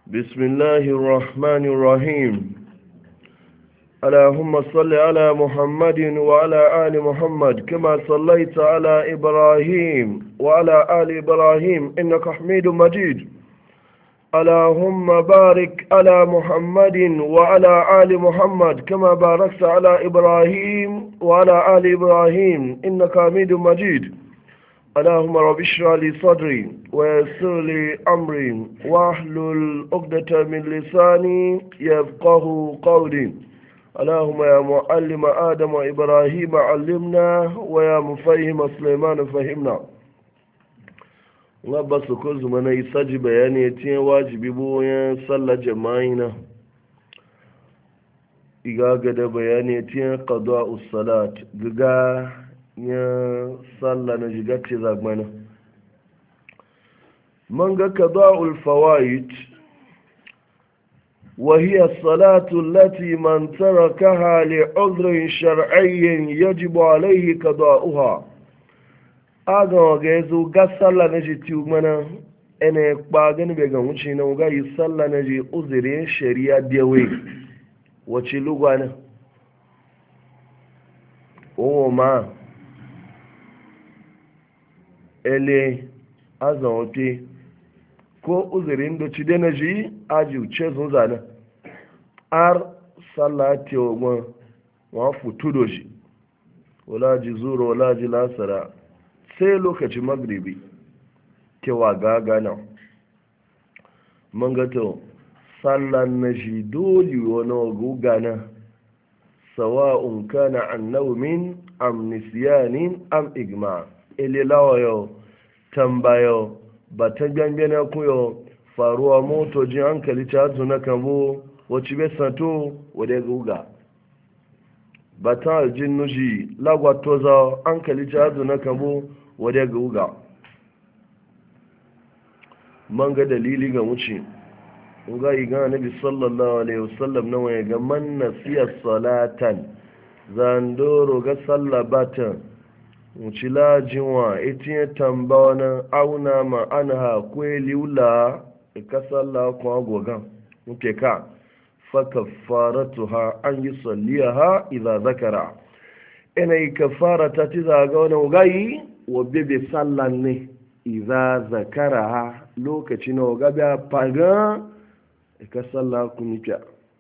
بسم الله الرحمن الرحيم. اللهم صل على محمد وعلى آل محمد كما صليت على إبراهيم وعلى آل إبراهيم إنك حميد مجيد. اللهم بارك على محمد وعلى آل محمد كما باركت على إبراهيم وعلى آل إبراهيم إنك حميد مجيد. اللهم رب اشرح لي صدري ويسر لي امري واحلل عقدة من لساني يفقه قولي. اللهم يا معلم ادم وابراهيم علمنا ويا مفهم سليمان فهمنا. ngaba su ko zuma na isa ji bayani ya tiye wajibi boyan sallar jama'ina igaga da bayani ya tiye qada'us salat gaga ya salla na jiga ce zagmana man ga qada'ul fawaid wa hiya as-salatu allati man tarakaha li 'udhrin shar'iyyin yajibu alayhi qada'uha. Aga ga yazo ga salla na ji tiumana ene kpa gani be ga wuce na ga yi salla na ji uzuri shari'a biyawe wace lugwana o ma ele azanwote ko uzurin da ci dana ji aji uce sun zane ar sallati wa futu da shi wala ji zuro wala ji lasara sai lokacin magribi kewa gagana man gato sallan na shi dole wani gugana sawa'un kana an naumin am nisyanin am igma ililawa yau tambayo ba ta gangana kuyo faruwa moto jin hankali ta zuna kamo wacce bai santo wadda guga ba ta aljin nuji lagwato za hankali ta zuna kamo wadda guga man ga dalili ga wuce ga iga nabi sallallahu alaihi wasallam na waya ga man nasiya salatan zandoro ga sallabatan wucila jinwa itin tambawa na auna ma an ha kweli wula ikasalla kuma gogan muke ka faka faratu ha an yi salliya ha iza zakara ina yi kafara ta ci zaga wani wugayi wa bebe sallan ne iza zakara ha lokaci na wugabi a faga ikasalla kuma kya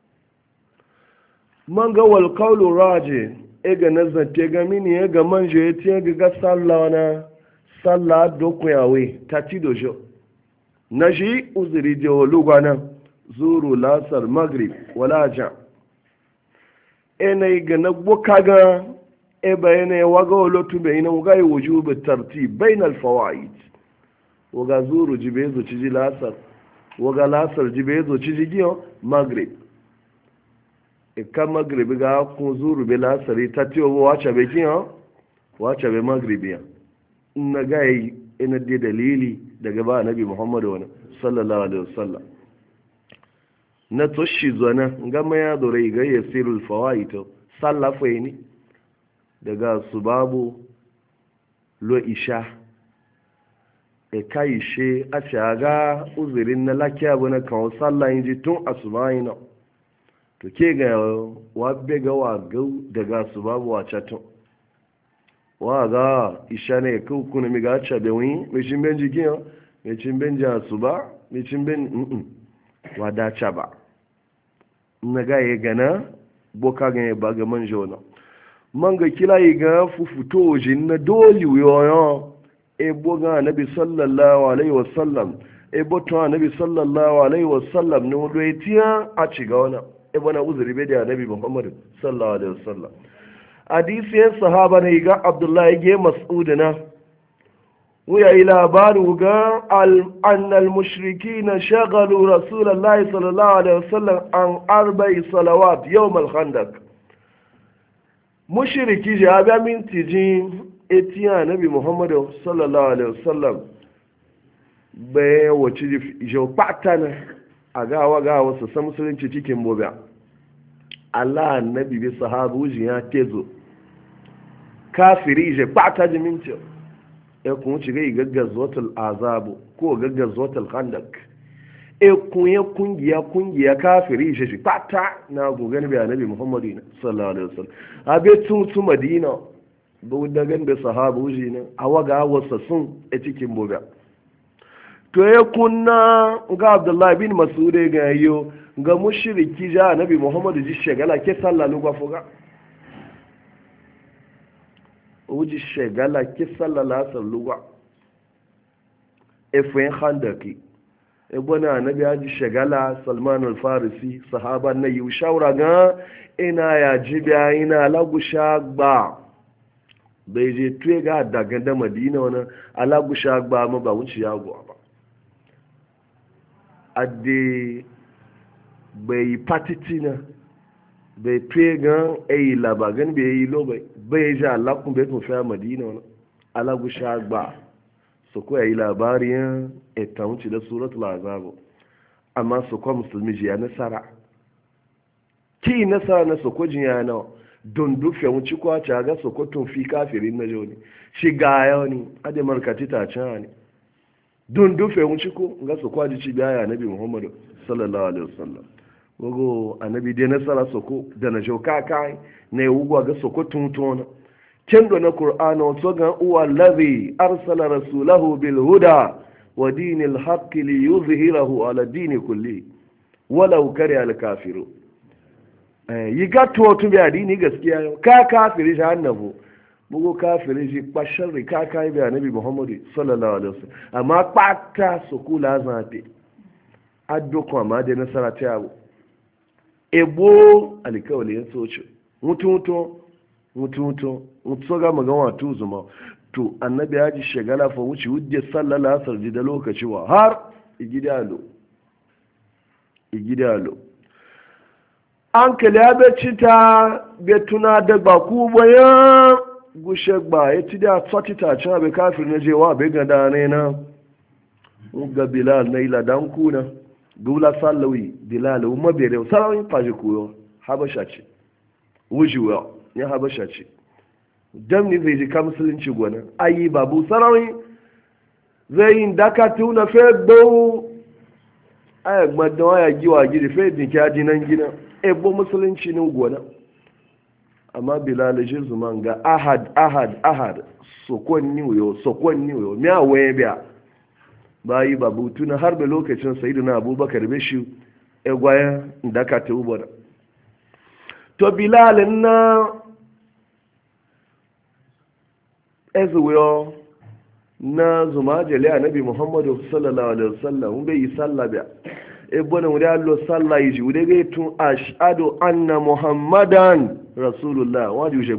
man ga wal kaulu raje ega nazarte ga mini ya ga manje ya tiye ga sallah na sallah dokun yawe ta ci dojo na shi uzuri je lugwa nan zuru lasar maghrib wala ja ena ga na boka ga e bayane waga wolotu be ina ga wujub tartib bain al fawaid waga zuru jibe zo ci lasar waga lasar jibe zo ci giyo maghrib kan magribi ga kun zuru be lasari ta tiyo wace be kiyan wace be magribi ya na ga yi ina da dalili daga ba nabi muhammadu wani sallallahu alaihi wasallam na toshi zana ga maya dore ga yasirul fawaid sallafa ni daga subabu lo isha e kai she a shaga uzurin na lakiya bana kan sallah ji tun asubaina to ke ga wabbe ga wagau daga su babu wacatun wa ga isha ne kuna mi ga cha be wi mi cin ben jikin mi cin ben ja su ba mi cin ben wa da cha ba na ga ye gana boka ga ba ga man jona man ga kila yi ga fufuto jin na doli yoyo e boga nabi sallallahu alaihi wasallam e boto nabi sallallahu alaihi wasallam ne wo etiya a ci ga wannan ibana uzuri bai da nabi muhammadu sallallahu alaihi wasallam hadisiyan sahaba ne ga abdullahi ge mas'udina wuya yi labaru ga annal mushrikina shagalu rasulullahi sallallahu alaihi wasallam an arba'i salawat yawm al-khandaq mushriki je abia minti jin etiya nabi muhammadu sallallahu alaihi wasallam bai wace je patana a gawa su san musulunci cikin bobe Allah annabi bi sahabu ya tezo kafiri je pata jiminci ya kuma ci gai gaggazwatul azabu ko gaggazwatul khandak kunye kungiya kafiri shi pata na gogan bi annabi muhammadu sallallahu alaihi wasallam abe tun madina bu dagan be sahabu ji ne awaga wasa sun a cikin boga to ya kunna ga abdullahi bin mas'ud ga yo ga mushriki ja annabi muhammadu ji shagala ke sallallahu ga foga uji shagala ke sallallahu salluwa efen khandaki ebona annabi haji shagala salman al-farisi sahaba na yi shawara ga ina ya jibiya ina lagusha gba bai je tuye ga daga da madina wani alagusha gba ma ba wuce ya gwa ba ade bai patitina bai tuye ga eyi labagan bai yi lo bai ja alakun bai tun fiya madina wani alagusha gba su kuwa yi labarin ita wuce da suratul azabu amma su kuwa musulmi jiya nasara ki nasara na su kuwa jiya na don dufe wuce kuwa ci ga su kuwa tun fi kafirin na joni shi ga yau ne ade markati ta can ne don dufe wuce ko ga su kuwa ji ci biya ya nabi muhammadu sallallahu alaihi wasallam gogo annabi dai nasara su ko da na jauka kai na yi wugwa ga su kuwa tun tona kendo na Qur'ana wato ga uwa allazi arsala rasulahu bil huda wa dinil haqqi li yuzhirahu ala dini kulli walau kariha al kafiru yi gato to bi adini gaskiya yau ka kafiri jahannabu bugo kafiri ji bashar ka kai bi annabi Muhammad sallallahu alaihi wasallam amma pata sukula zate addo ko ma da nasara ta abu ebo alikawli yan socho mututo ga magawa tu zuma to annabi ya ji shagala fa wuce wujje sallallahu alaihi da lokaci wa har igidalo an kale ya beci ta betuna da ba ku bayan gushe ba ya ci da tsati ta cin abe kafir na jewa bai ga dane na ga bilal na ila dan kuna dula sallawi bilal umma bere sarawin faji koyo habasha ce wujuwa ya habasha ce dam ni zai ji ka musulunci gwana ayi babu sarawi zai yin daka tuna fe gbo aya gbadan aya giwa gidi fe din ki aji nan gina ebo musulunci ne gwana amma bilal ji zuman ga ahad sokonni uyo mi awe biya bayi babu tuna har da lokacin sayyidina abubakar beshi egwaya daka ta ubara to bilal na ezuwa na zuma jale annabi muhammadu sallallahu alaihi wasallam bai yi sallah biya ebona wuri allo sallah yi wuri ga tun ashhadu anna muhammadan rasulullah wadi uje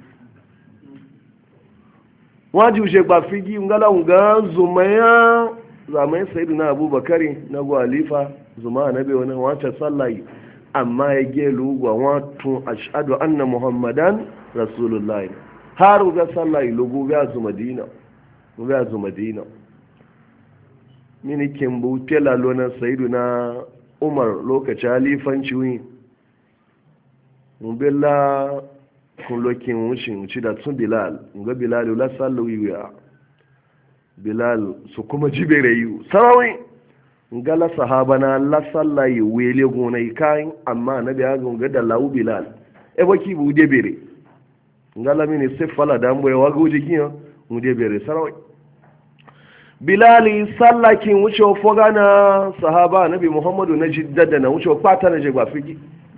gba figi ngala nga zuma ya zamai sayyidina abubakari na gwalifa zuma annabi wannan wata sallah yi amma ya gelu gwa watun ashhadu anna muhammadan rasulullah har ga sallah ilugu ga zu madina mini kin bute lalona sayyiduna umar lokaci halifanci wi mun bella kun lokin wucin ci da tun bilal ga bilal la sallu ya bilal su kuma jibere yu sarawin ngala sahaba na la sallayi wele gonai kayan amma na da ga da lawu bilal e baki bu de bere ngala mini se fala da mbo wa goji kiyo mu de bere sarawai bilali sallakin wuce foga na sahaba nabi muhammadu na jiddada na wuce kwata na je fiki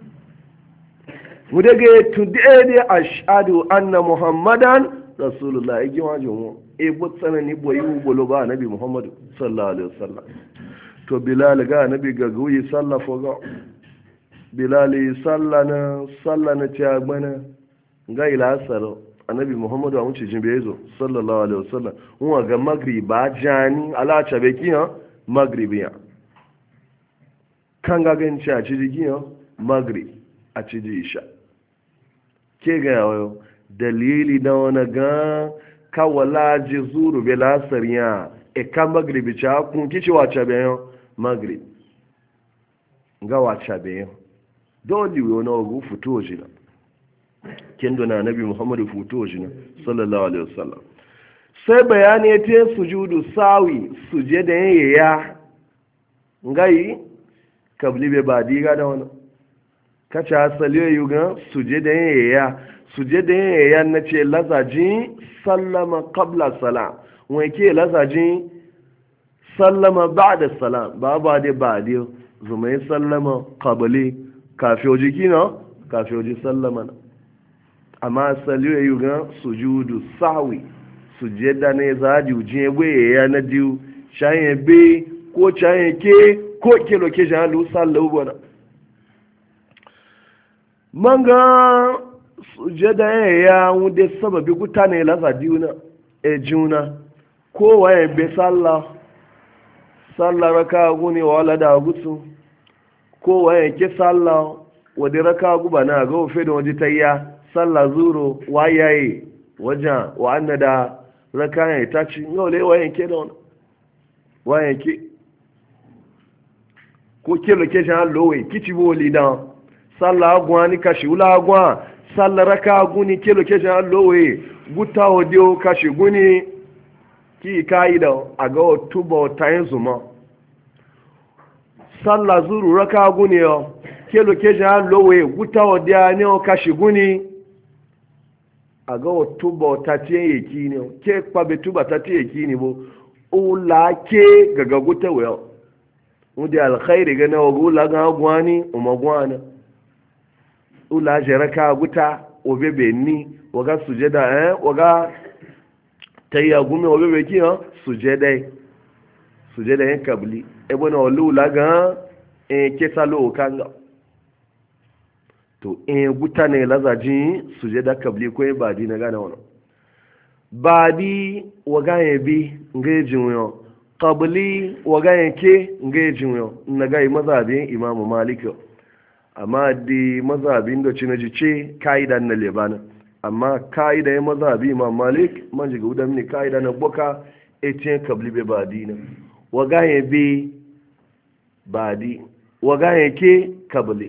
mu de ge tudede ashhadu anna muhammadan rasulullah igi wajo e botsana ni boyi bolo ba nabi muhammadu sallallahu alaihi wasallam to bilal ga nabi ga goyi sallah foga bilali sallah na ci agbana ga ila asaro annabi muhammadu a wuce jimbe yazo sallallahu alaihi wasallam wa ga magriba jani ala chabe kiyan magribiya kan ga gan ci a ci jigiyan magri a ci ji isha ke ga yawo dalili da wani ga kawala ji zuru belasariya e kan magribi cha kun kici wa chabe yo magrib ga wa chabe yo dole yo na ogu futo jina kendo na nabi muhammadu futo jina sallallahu alaihi wasallam sai bayani ya te sujudu sawi sujada ya ngai kabli be ba diga da wani kacha asali yi ga suje da ya na ce lazaji sallama qabla salam wai ke lazaji sallama ba'da salam ba da ba da zumai sallama qabli kafi oji kina kafi oji sallama amma asali yi ga sujudu sahwi suje da ne zaji uje gwe ya na diu shaye be ko shaye ke ko ke location alu sallahu bona manga sujada ya wude sababi gutane la zadiuna e juna ko waye be sallah raka guni wala da gutsu ko waye ke sallah wade raka guba na ga ofe da waje tayya sallah zuro wayaye waja wa annada raka ya tachi ngole waye ke don waye ke ko ke location lowe kici boli dan sallah agwa ni kashi ula agwa sallah raka guni ke location lowe guta odio kashi guni ki kaida aga tubo tayin zuma sallah zuru raka guni yo ke location lowe guta odia ni o kashi guni aga tubo tatiye yeki ni ke kwabe tuba tatiye yeki ni bo ula ke gaga guta we mudi alkhairi ga na ula ga gwani umagwana ula jeraka guta obebe ni waga sujeda waga tayya gumi obebe ki sujeda yin kabli bona ula ga kesalo kanga to guta ne lazaji sujeda kabli ko badi na gana wannan badi waga yebi ngejin yo qabli waga yake ngejin yo naga mazhabin imam malik amma di mazhabin da ci na jice kaida na lebana amma kaida ya mazhabi imam malik man jiga udan ni kaida na boka etin kabli be badi na waga yebi badi waga yake kabli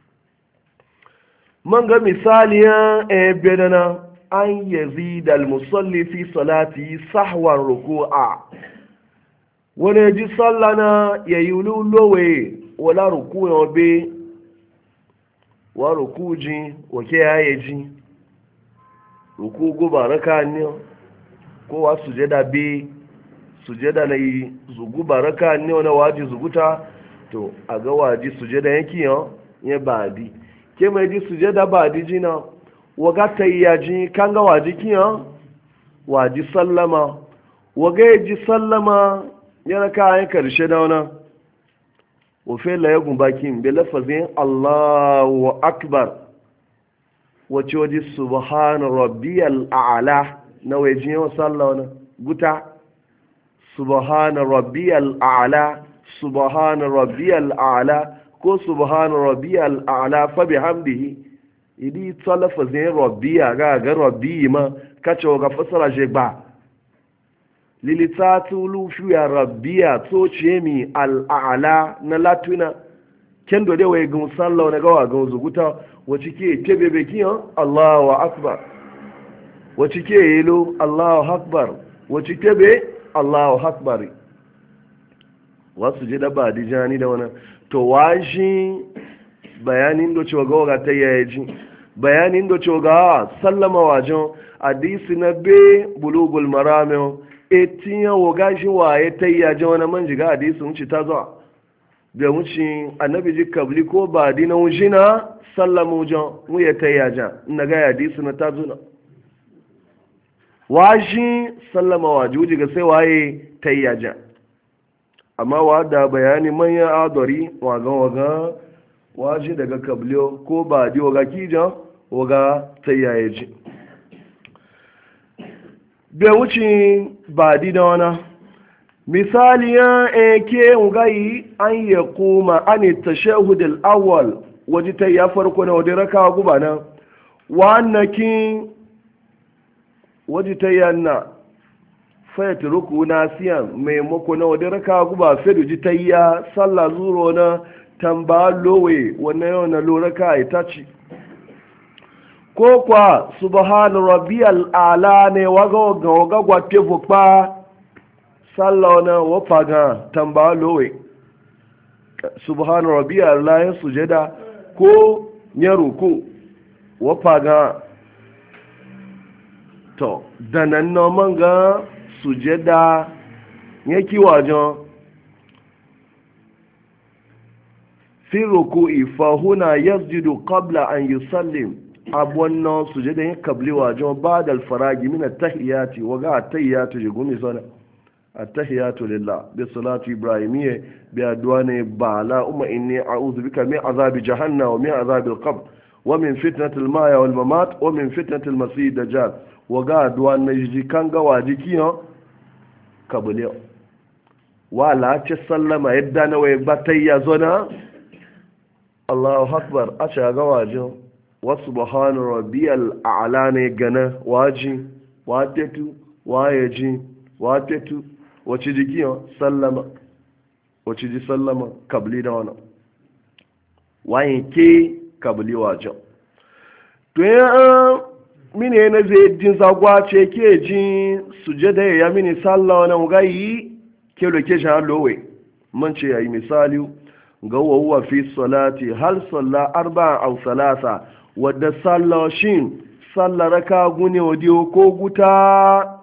man ga misaliyan bedana an yazid al-musalli fi salati sahwan ruku'a wani ji sallana ya yi lowe wala ruku'a be wa rukuji wake yaye ji ruku guba raka ne ko wa sujada be sujada na yi zuguba raka ne wani waji zuguta to a ga waji sujada yake ya badi ke mai ji sujada badi jina waga tayyaji kan ga waji kiyan waji sallama waga ji sallama yana kayan karshe da wana wafe la ya gumbakin bi lafazin Allahu akbar wace waji subhana rabbiyal a'la na waje yawan sallah wana guta subhana rabbiyal a'la subhana rabbiyal a'la ko subhana rabbiyal a'la fa bihamdihi idi tsalafa zai rabbiya ga rabbi ma kace ga fasara je ba lilitatu lufu ya rabbiya to ce mi al'ala na latuna kendo dai waye gun sallah na gawa gun zuguta wace ke tebe be kiyan Allahu akbar wace ke yelo Allahu akbar wace tebe Allahu akbar wasu je da ba dijani da wannan to washi bayanin da cewa ga ta yaji bayanin da cewa ga sallama wajen hadisi na be bulugul marami etinya woga shi waye ta yaji wani man jiga hadisi wuce ta zuwa da wuce annabi ji kabli ko ba dina wujina sallama wajen mu ya ta yaja na ga hadisi na ta zuna washi sallama waje wuce ga sai waye ta yaja amma wa da bayani manyan adori waga waje daga kabliyo ko ba di waga kijan waga tsayaye ji bai wuce ba di da wana misali ya eke ngayi an ya kuma an tashahudul awwal waje ta ya farko na wadda raka guba na wannakin waje ta yanna fayata ruku na siyan maimako na wadda raka guba fedu ji ta ya sallah zuro na tamba lowe wannan yau na loraka ita ce ko kwa subhanu rabbiyal ala ne waga gwate fukpa sallah na wafaga tamba lowe subhana rabbiyal la ya sujada ko ya ruku wa faga to danan no manga sujada yake wajen fi ruku'i fa huna yasjudu qabla an yusallim abwanna sujada yin kabli wajen ba'da al-faragi min at-tahiyati wa ga at-tahiyatu jigumi sana at-tahiyatu lillah bi salati ibrahimiyya bi adwane bala umma inni a'udhu bika min azabi jahannam wa min azabi al-qabr wa min fitnati al-maya wal mamat wa min fitnati al-masih dajjal wa ga adwane jikan ga wajikiyo kabli wala ce sallama yadda na waye batayya zona Allahu akbar a shaga wajen wasu subhanu rabbiyal a'la ne gana waji watetu wayeji watetu wace jikiyo sallama wace ji sallama kabli da wannan wayin ke kabli wajen to ya mine na zai jin zagwace ke ji sujada ya mini sallah wannan gayi ke loke shi lowe man ce yayi misali ga wawwa fi salati hal salla arba'a aw salasa wadda sallah shin sallah raka gune wadiyo ko guta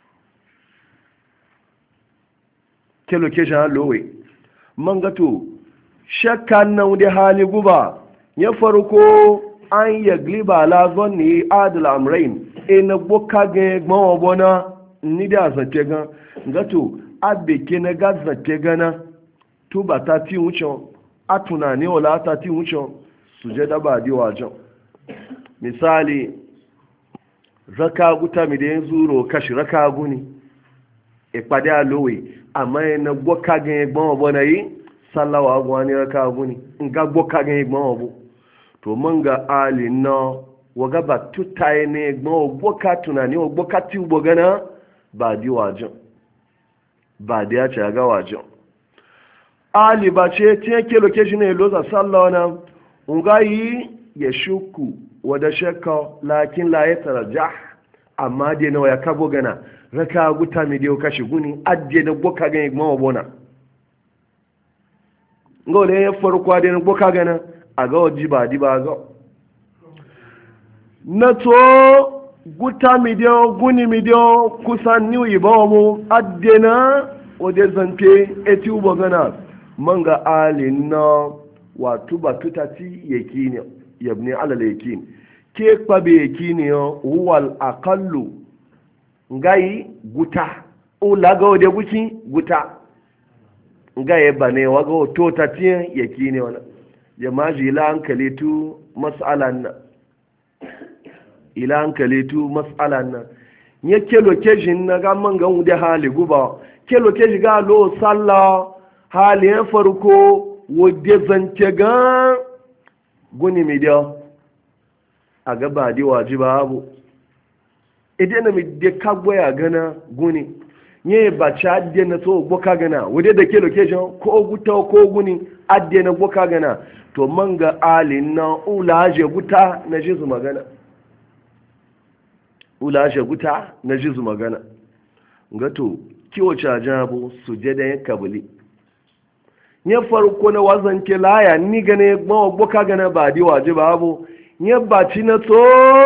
ke loke shi lowe man ga to shakkan nan da hali guba ya farko an yagliba la zonni adil amrain ina boka ga gbawo bona ni da zate ga gato abe ke na gaza ke gana tuba ta ti wucin a tunani wala ta ti wucin su je da ba di wajen misali raka guta mi da yin zuro kashi raka guni ìpàdé àlówè àmọ́ ẹ̀nà gbọ́kagin ẹgbọ́n ọ̀bọ náà yìí sálàwà agun ní ẹ̀ka agun ni nga gbọ́kagin ẹgbọ́n ọ̀bọ tó mọ́ngà àlè náà wọ́gábà túta ẹni ẹgbọ́n ọgbọ́ka tùnà ní ọgbọ́ka tí ó gbọ́gán náà bàdí wàjọ́ bàdí àti àgá wàjọ́ àlè bàṣẹ tí ẹ kí location ẹ lọ́sà sálàwà náà nga yìí yẹ ṣùkù wọ́dà ṣẹ́kọ̀ lákín láyé tàràjá amma dai nawa ya kago gana raka guta mi dai kashi guni adde da boka gani ma bona ngole ya farko da boka gana aga waji ba di ba ga na to guta mi dai guni mi dai kusan ni yi ba mu adde na wode zante eti ubo gana manga alin na wato batutati yakini yabni ala yakini ke kpabe kini yo wal aqallu ngai guta o laga ode guki guta ngai bane wago to tatin yakini wala jama'a ila hankali tu mas'alan ila hankali tu mas'alan nye ke location na ga manga wude hali guba ke location ga lo salla hali ya farko wode zance ga guni midiyo a gaba di wajiba abu idan na mi de kagbo ya gana guni nye ba cha adde na so boka gana wode da ke location ko guta ko guni adde na boka gana to manga alin na ulaje guta na jizu magana ulaje guta na jizu magana ngato kiwo cha jabu sujada ya kabuli nye farko na wazan ke laya ni gane gbawa boka gana ba di wajiba abu nye baci na to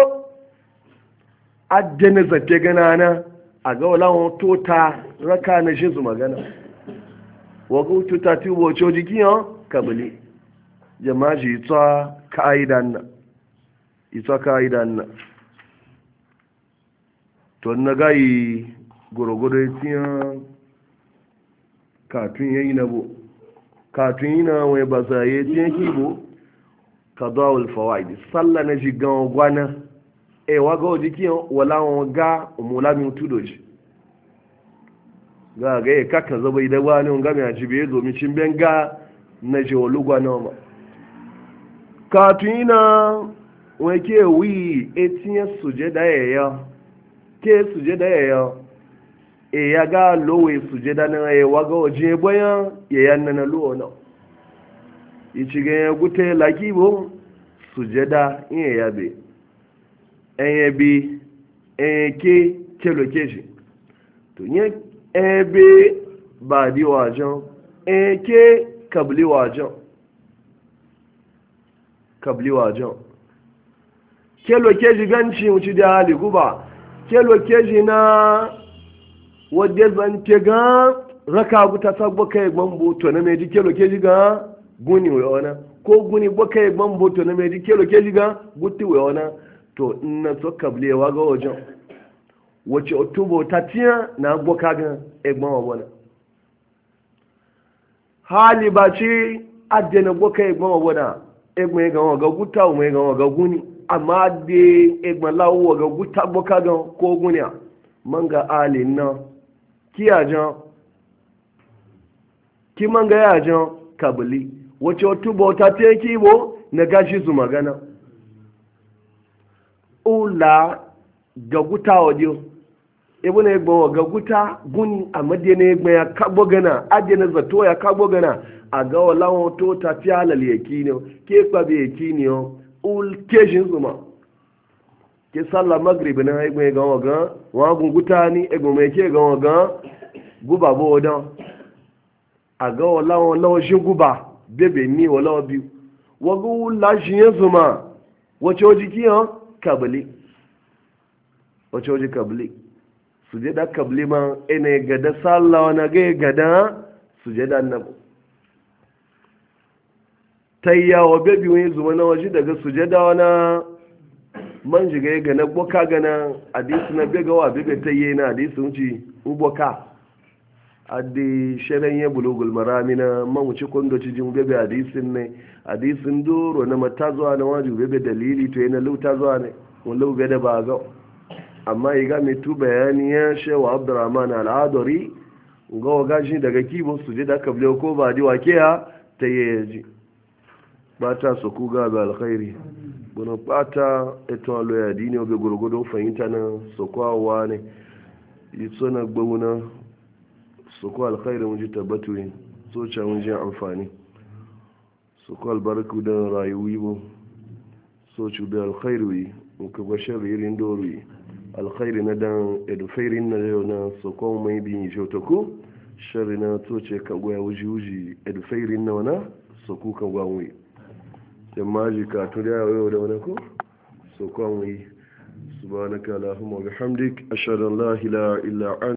adana zate gana na a ga walawon tota raka na shi su magana wago tuta ti wocho jikiyan kabili jama'a shi ita ka'idan na to na gayi gurogoro tiyan katun yayi na bo katun yi na wai ba sa yi tiyan kibo kadawul fawaid salla na jigan gwana e waga ojiki wala ga umula mi tudoji ga e kaka zaba ida wani nga mi ajibe zo mi cin ga na je olugwa na ma ka tuina weke wi etinye sujeda ya ke sujeda ya e ya ga lowe sujeda na e waga oje boya ya yanna na luo na ichige gute lakibo sujeda ihe yabe enye bi ke kelo keji to nye ebe ba di wajon ke kabli wajen kelo keji ganci wuci da hali guba kelo keji na wadda zance ga raka guta sabbo kai gbambo to na meji kelo keji ga guni wayona ko guni bo kai gbambo to na meji kelo keji ga gutti wayona to ina so kablewa ga wajen wace otubo tatiya na boka ga egbon wabona hali ba ci adena boka egbon wabona egbon ga ga guta o me ga guni amma de egbon lawo ga guta boka ga ko guni manga alin na kiyajan ki manga yajan kabli wace otubo tatiya kibo na gashi su magana ula ga guta wadio ebe na egbe ga guta guni a madina egbe ya kagbo gana adina zato ya kagbo gana a ga walawon to ta fi halal yaki ne ke kwabe yaki ne ul keshin zuma ke sallah maghrib na egbe ga waga wa guta ni egbe mai ke ga waga guba bo odan a ga walawon lawashin guba bebe ni walawa biyu wagu lashin zuma wace ojiki kabali wace waje kabli sujada kabli ma ina gada sallah wani ga gada sujada annabu tayya wa bebi wani zuma na waje daga sujada wani man shiga ya gana boka gana hadisi na bega wa bebe tayye na hadisi wuce uboka adi shirin ya bulugul marami na man wuce kwando cijin bebe hadisin ne hadisin doro na mata zuwa na waje bebe dalili to yana lauta zuwa ne wani lau bebe ba ga amma yi game tu bayani ya shewa abdurrahman al'adari ga waga shi daga kibo su je da aka biyo ko ba di wake ya ta yi yaji ba ta su ku ga ga alkhairi buna bata eto alo ya dini obe gurgudun fahimta na su kwawa ne yi tsona gbauna su kwa alkhairi mun ji tabbatu yin so ca mun ji amfani su kwa albarku don rayuwi bu so ci bi alkhairi muka gwashe ririn dori alkhairi na dan edufairin na yau na sokon mai bin shotoku shari na toce kan goya wuji edufairin na wana soku kan gwanwe sai maji ka tun da yau da wani ko sokon wi subhanaka allahumma wa bihamdik ashhadu an la ilaha illa anta